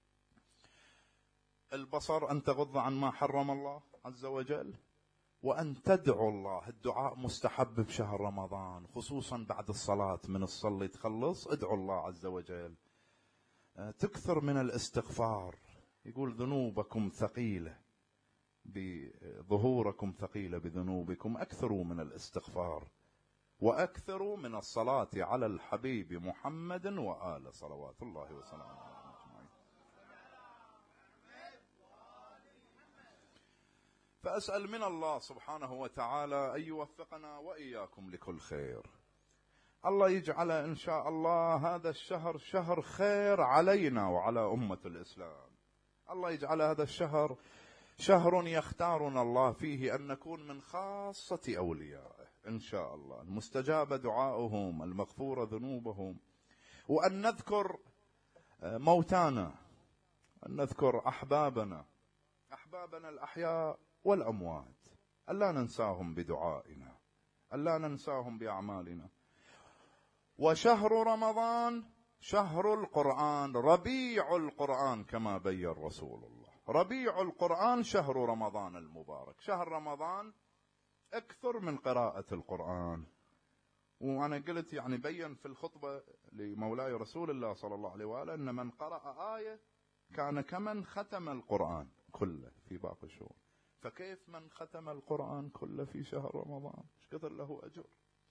البصر أن تغض عن ما حرم الله عز وجل، وأن تدعو الله. الدعاء مستحب بشهر رمضان، خصوصا بعد الصلاة، من الصلاة تخلص ادعو الله عز وجل. تكثر من الاستغفار. يقول ذنوبكم ثقيلة بظهوركم، ثقيلة بذنوبكم. أكثروا من الاستغفار، وأكثروا من الصلاة على الحبيب محمد وآله صلوات الله وسلامه عليه. فأسأل من الله سبحانه وتعالى أن يوفقنا وإياكم لكل خير. الله يجعل إن شاء الله هذا الشهر شهر خير علينا وعلى أمة الإسلام. الله يجعل هذا الشهر شهر يختارنا الله فيه أن نكون من خاصة أوليائه إن شاء الله، المستجاب دعاؤهم، المغفور ذنوبهم، وأن نذكر موتانا، أن نذكر أحبابنا الأحياء والأموات، ألا ننساهم بدعائنا، ألا ننساهم بأعمالنا. وشهر رمضان شهر القرآن، ربيع القرآن كما بين رسول الله. ربيع القرآن شهر رمضان المبارك. شهر رمضان اكثر من قراءة القرآن، وأنا قلت يعني بين في الخطبة لمولاي رسول الله صلى الله عليه وآله أن من قرأ آية كان كمن ختم القرآن كله في باقي الشهور، فكيف من ختم القرآن كله في شهر رمضان؟ ايش قدر له أجر؟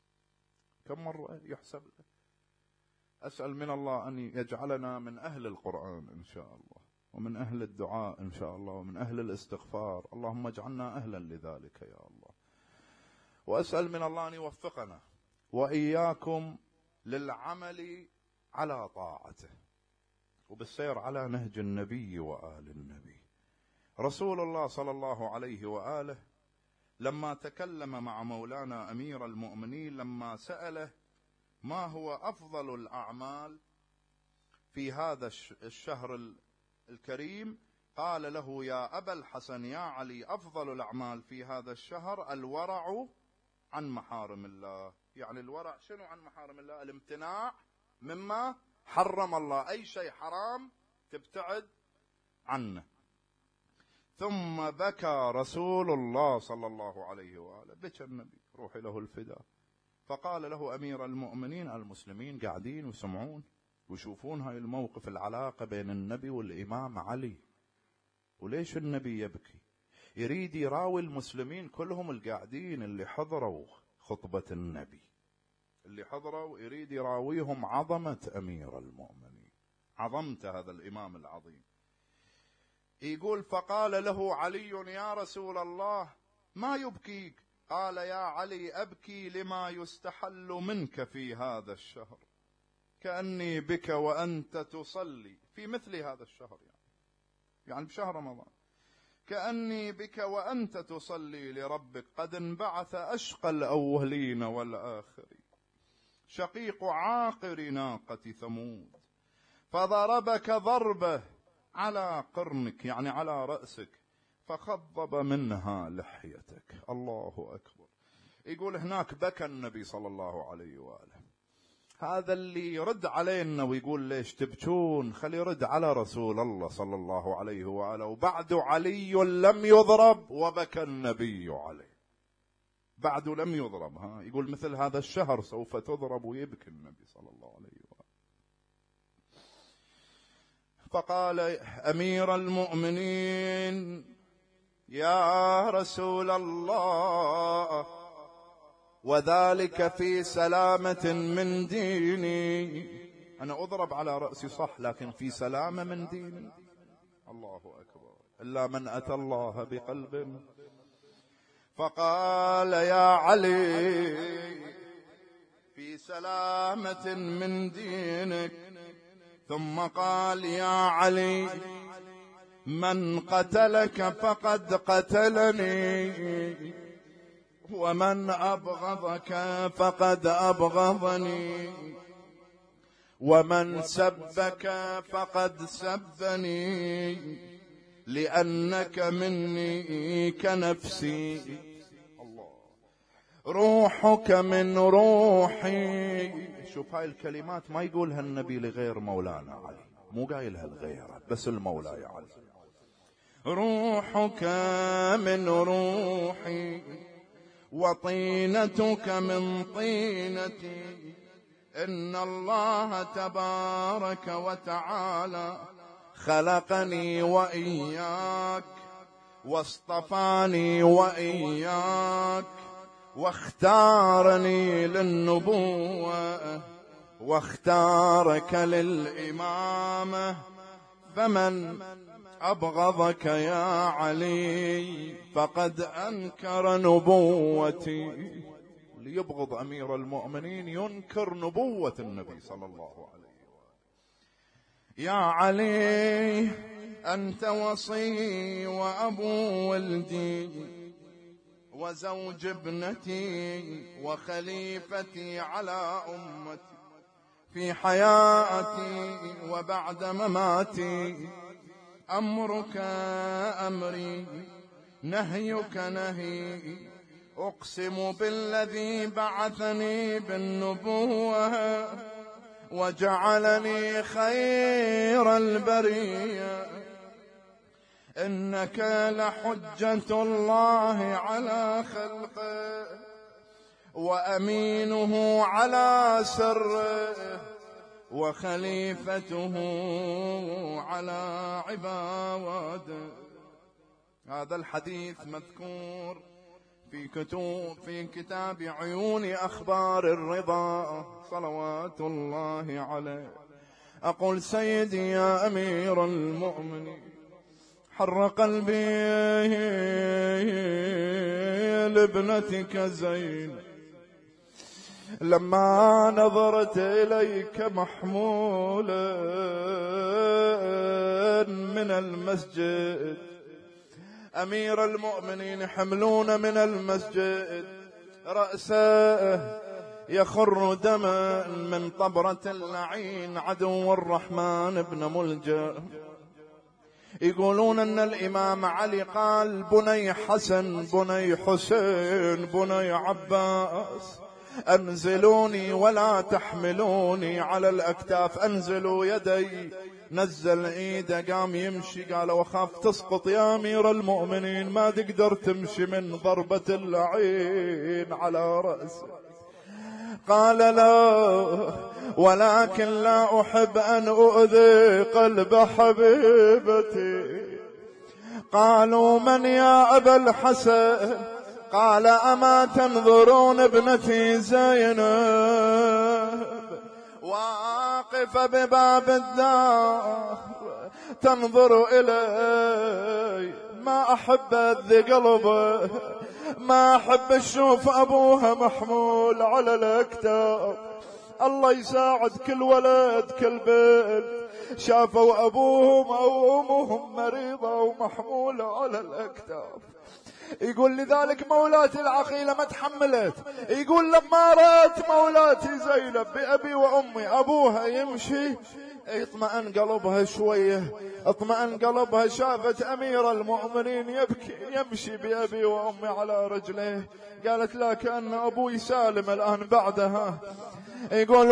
كم مرة يحسب له؟ أسأل من الله أن يجعلنا من أهل القرآن إن شاء الله، ومن أهل الدعاء إن شاء الله، ومن أهل الاستغفار. اللهم اجعلنا أهلا لذلك يا الله. وأسأل من الله أن يوفقنا وإياكم للعمل على طاعته وبالسير على نهج النبي وآل النبي. رسول الله صلى الله عليه وآله لما تكلم مع مولانا أمير المؤمنين لما سأله ما هو أفضل الأعمال في هذا الشهر الكريم، قال له يا أبا الحسن يا علي أفضل الأعمال في هذا الشهر الورع عن محارم الله. يعني الورع شنو عن محارم الله؟ الامتناع مما حرم الله، أي شيء حرام تبتعد عنه. ثم بكى رسول الله صلى الله عليه وآله، بكى النبي روحي له الفداء، فقال له أمير المؤمنين المسلمين قاعدين ويسمعون ويشوفون هاي الموقف، العلاقة بين النبي والإمام علي، وليش النبي يبكي؟ يريد يراوي المسلمين كلهم القاعدين اللي حضروا خطبة النبي، اللي حضروا، يريد يراويهم عظمة أمير المؤمنين، عظمت هذا الإمام العظيم. يقول فقال له علي يا رسول الله ما يبكيك؟ قال يا علي أبكي لما يستحل منك في هذا الشهر، كأني بك وأنت تصلي في مثل هذا الشهر، يعني بشهر رمضان، كأني بك وأنت تصلي لربك قد انبعث أشقى الأولين والآخرين، شقيق عاقر ناقة ثمود، فضربك ضربه على قرنك يعني على رأسك، فخضب منها لحيتك. الله أكبر. يقول هناك بكى النبي صلى الله عليه وآله. هذا اللي يرد علينا ويقول ليش تبكون، خلي يرد على رسول الله صلى الله عليه وآله. وبعد علي لم يضرب وبكى النبي عليه، بعد لم يضرب. يقول مثل هذا الشهر سوف تضرب ويبكي النبي صلى الله عليه وآله. فقال أمير المؤمنين يا رسول الله وذلك في سلامة من ديني، أنا أضرب على رأسي صح لكن في سلامة من ديني. الله أكبر. إلا من أتى الله بقلب. فقال يا علي في سلامة من دينك. ثم قال يا علي من قتلك فقد قتلني، ومن أبغضك فقد أبغضني، ومن سبك فقد سبني، لأنك مني كنفسي، روحك من روحي. شوف هاي الكلمات ما يقولها النبي لغير مولانا علي، مو قايلها لغيره، بس المولاي علي. روحك من روحي وطينتك من طينتي، إن الله تبارك وتعالى خلقني وإياك واصطفاني وإياك واختارني للنبوة واختارك للإمامة، فمن أبغضك يا علي فقد أنكر نبوتي. اللي يبغض أمير المؤمنين ينكر نبوة النبي صلى الله عليه وسلم. يا علي أنت وصي وأبو ولدي وزوج ابنتي وخليفتي على أمتي في حياتي وبعد مماتي، أمرك أمري نهيك نهي، أقسم بالذي بعثني بالنبوة وجعلني خير البرية، إنك لحجة الله على خلقه وأمينه على سره وخليفته على عباده. هذا الحديث مذكور في كتاب عيون أخبار الرضا صلوات الله عليه. أقول سيدي يا أمير المؤمنين، حر قلبي لابنتك زينب لما نظرت إليك محمولا من المسجد. أمير المؤمنين حملون من المسجد، رأسه يخر دما من طبرة اللعين عدو الرحمن بن ملجأ. يقولون أن الإمام علي قال: بني حسن، بني حسين، بني عباس، أنزلوني ولا تحملوني على الأكتاف، أنزلوا يدي. نزل ايده قام يمشي. قال: وخاف تسقط يا أمير المؤمنين، ما تقدر تمشي من ضربة اللعين على رأسه. قال: لا، ولكن لا أحب أن أؤذي قلب حبيبتي. قالوا: من يا أبا الحسن؟ قال: أما تنظرون ابنتي زينب واقفة بباب الدار تنظر إلي، ما أحب أذي قلبه، ما أحب أشوف أبوها محمول على الأكتاف. الله يساعد كل ولد كل بنت شافوا أبوهم أو أمهم مريضة ومحمولة على الأكتاف. يقول: لذلك مولاتي العقيلة ما تحملت. يقول: لما رأت مولاتي زينب بأبي وأمي أبوها يمشي اطمأن قلبها شوية، اطمأن قلبها، شافت أمير المؤمنين يبكي يمشي بأبي وأمي على رجليه. قالت: لا، كأن أبوي سالم الآن بعدها. يقول: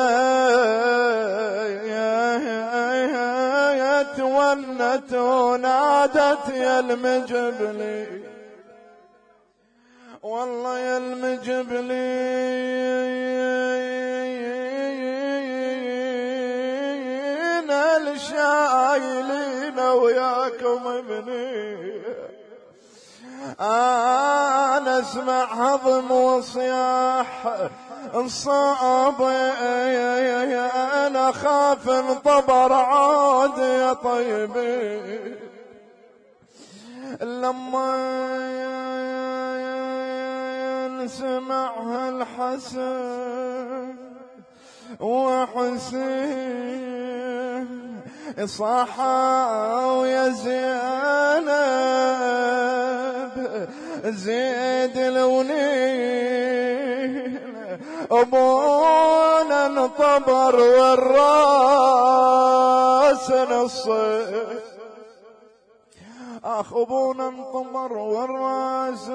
ونت ونادت يا المجبلي، والله يا المجبلين الشايلين وياكم ابني. أنا أسمع هضم وصياح الصعب، أنا خاف انطبر عاد يا طيبي. لما سمعها الحسن وحسين صاحوا يا زينب زيد لونين، أبونا انطبر والراس نصين. أبونا انطبر والراس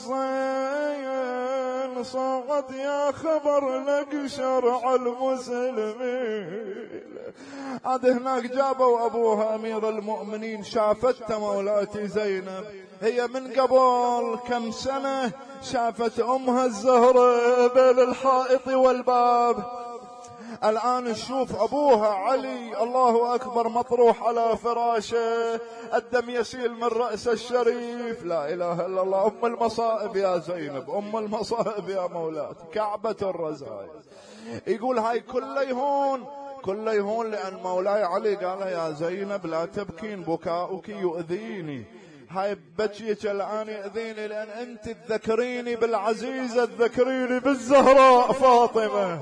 نصين، صاغت يا خبر لك شرع المسلمين. عاد هناك جابوا أبوها أمير المؤمنين، شافت مولاتي زينب هي من قبل كم سنة، شافت أمها الزهرة بين الحائط والباب. الآن نشوف أبوها علي الله أكبر مطروح على فراشه، الدم يسيل من رأس الشريف. لا إله إلا الله. أم المصائب يا زينب، أم المصائب يا مولاتي، كعبة الرزايا. يقول: هاي كله يهون لأن مولاي علي قال: يا زينب لا تبكين، بكاؤك يؤذيني، هاي بكيك الآن يؤذيني، لأن أنت تذكريني بالعزيزة، تذكريني بالزهراء فاطمة،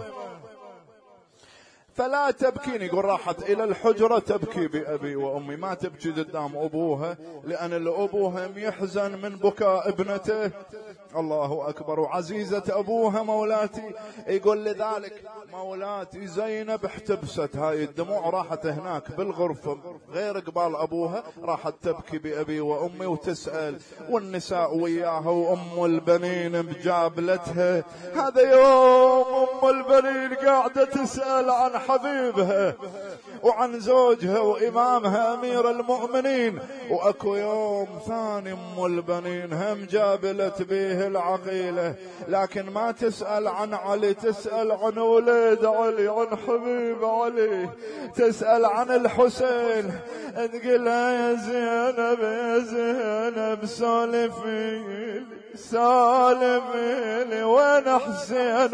فلا تبكين. يقول: راحت إلى الحجرة تبكي بأبي وأمي، ما تبكي قدام أبوها، لأن الأبوها يحزن من بكاء ابنته. الله أكبر. وعزيزة أبوها مولاتي. يقول: لذلك مولاتي زينب احتبست، هاي الدموع راحت هناك بالغرفة غير قبال أبوها، راحت تبكي بأبي وأمي وتسأل، والنساء وياها، وأم البنين بجابلتها. هذا يوم أم البنين قاعدة قاعدة تسأل عن حبيبها وعن زوجها وإمامها أمير المؤمنين. وأكو يوم ثاني أم البنين هم جابلت به العقيلة، لكن ما تسأل عن علي، تسأل عن ولد علي، عن حبيب علي، تسأل عن الحسين. تقول يا زينب يا زينب سولفي سالفي وين حسين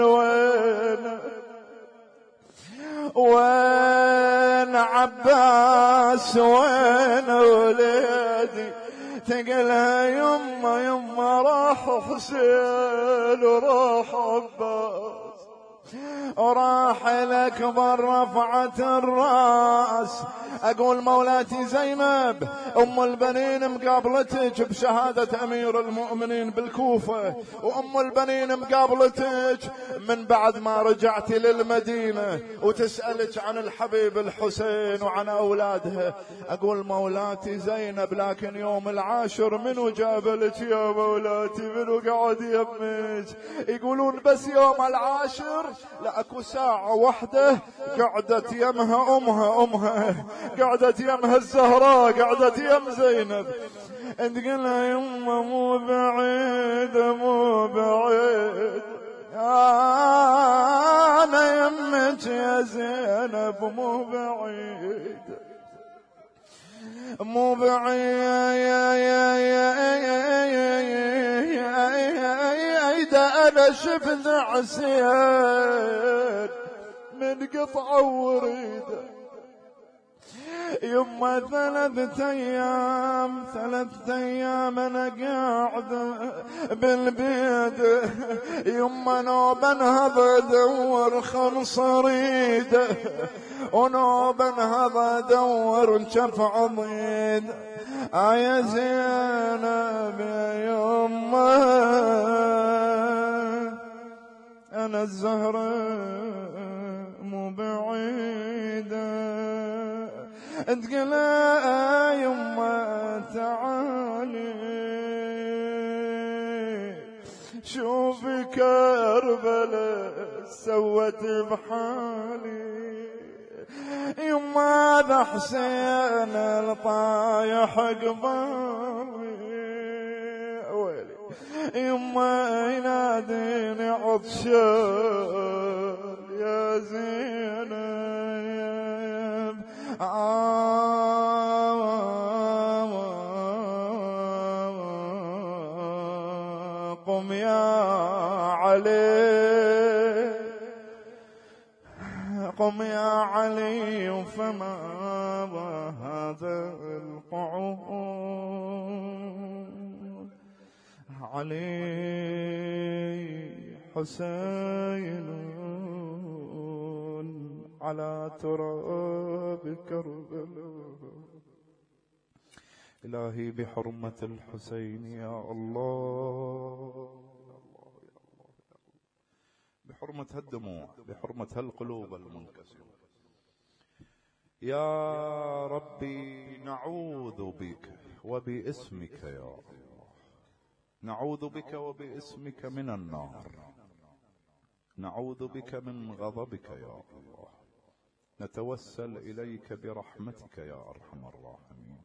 وين عباس وين ولادي. تقلها يما راح حسين وراح عباس وراح الأكبر رفعت الرأس. أقول مولاتي زينب أم البنين مقابلتك بشهادة أمير المؤمنين بالكوفة، وأم البنين مقابلتك من بعد ما رجعت للمدينة وتسألك عن الحبيب الحسين وعن أولادها. أقول مولاتي زينب لكن يوم العاشر منو جابلك يا مولاتي؟ منو قعد يمك؟ يقولون بس يوم العاشر لأكو ساعة واحدة قعدت يمها أمها قعدت يمها الزهراء قعدت يم زينب. تقولها يمه مو بعيد مو بعيد أنا يمك يا زينب مو بعيد مو بعيد أنا شفت عسير من قطعة وريده. يما ثلاثة أيام أنا قاعد بالبيت، يما نوبا هذا دور خنصريده ونوبا هذا دور شف عضيد. يا زينب يا يما أنا الزهرة مو بعيدة. تقول يما تعالي شوفي كربلاء سوت بحالي. يما ذا حسين الطايح قبالي ويلي. يما يناديني عطشان يا زينب قم يا علي قم يا علي فما هذا القعود. علي حسين على تراب كربلاء. إلهي بحرمة الحسين يا الله، بحرمة هالدموع، بحرمة هالقلوب المنكسرة يا ربي نعوذ بك وباسمك يا الله، نعوذ بك وباسمك من النار، نعوذ بك من غضبك يا الله، نتوسل إليك برحمتك يا أرحم الراحمين.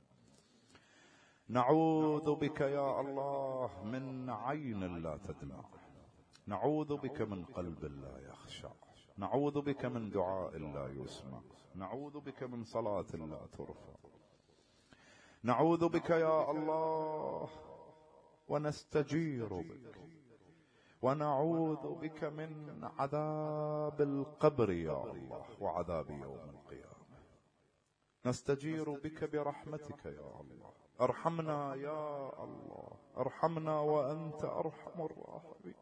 نعوذ بك يا الله من عين لا تدمع، نعوذ بك من قلب لا يخشع، نعوذ بك من دعاء لا يسمع، نعوذ بك من صلاة لا ترفع، نعوذ بك يا الله ونستجير بك، ونعوذ بك من عذاب القبر يا الله وعذاب يوم القيامة. نستجير بك برحمتك يا الله، ارحمنا يا الله، ارحمنا وأنت أرحم الراحمين،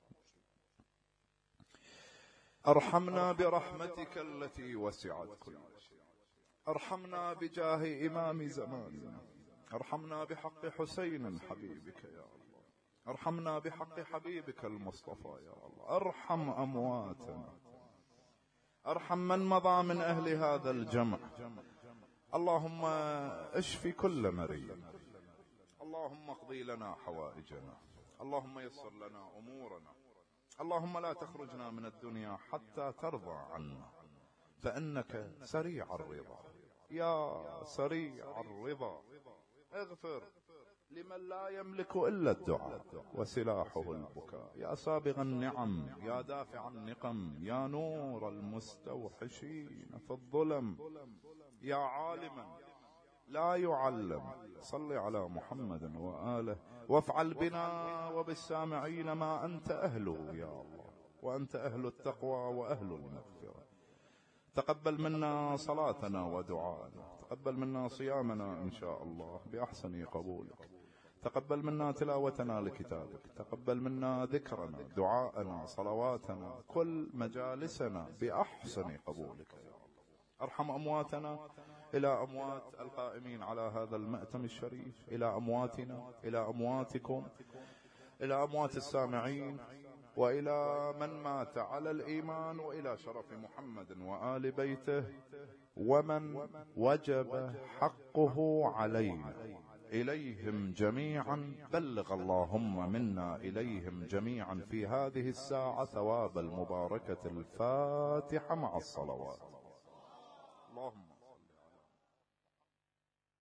ارحمنا برحمتك التي وسعت كل شيء، ارحمنا بجاه إمام زماننا، ارحمنا بحق حسين حبيبك يا الله، ارحمنا بحق حبيبك المصطفى يا الله، ارحم أمواتنا، ارحم من مضى من أهل هذا الجمع. اللهم اشفي كل مريض، اللهم اقضي لنا حوائجنا، اللهم يسر لنا أمورنا، اللهم لا تخرجنا من الدنيا حتى ترضى عنا، فإنك سريع الرضا يا سريع الرضا. اغفر لمن لا يملك إلا الدعاء وسلاحه البكاء، يا سابغ النعم يا دافع النقم، يا نور المستوحشين في الظلم، يا عالما لا يعلم. صل على محمد وآله وافعل بنا وبالسامعين ما أنت أهله يا الله، وأنت أهل التقوى وأهل المغفرة. تقبل منا صلاتنا ودعاءنا، تقبل منا صيامنا إن شاء الله بأحسن قبولك، تقبل منا تلاوتنا لكتابك، تقبل منا ذكرنا دعاءنا صلواتنا كل مجالسنا بأحسن قبولك يا الله. ارحم أمواتنا إلى أموات القائمين على هذا المأتم الشريف، إلى أمواتنا، إلى أمواتكم، إلى أموات السامعين، وإلى من مات على الإيمان، وإلى شرف محمد وآل بيته، ومن وجب حقه علينا إليهم جميعا. بلغ اللهم منا إليهم جميعا في هذه الساعة ثواب المباركة الفاتحة مع الصلوات. اللهم